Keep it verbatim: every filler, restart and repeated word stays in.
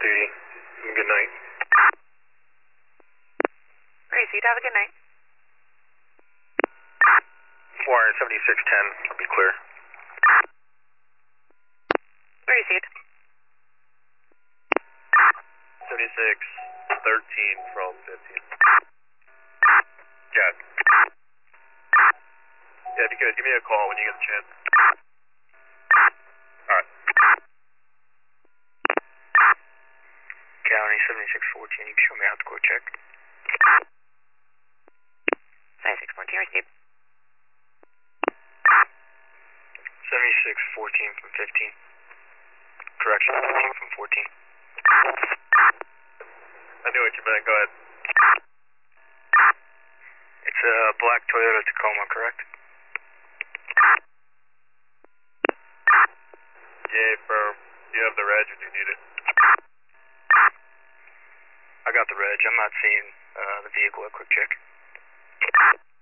duty. Good night. Received. Have a good night. four seventy-six ten, I'll be clear. Received. seventy-six thirteen from fifteen. Got it. Yeah, if you could, give me a call when you get the chance. Alright. County seventy-six fourteen, you can show me out the court check. seventy-six fourteen, received. seventy-six fourteen from fifteen. Correction, fifteen from fourteen. I knew what you meant, go ahead. It's a black Toyota Tacoma, correct? Yay, firm. Do you have the reg or do you need it? I got the reg. I'm not seeing uh, the vehicle at quick check.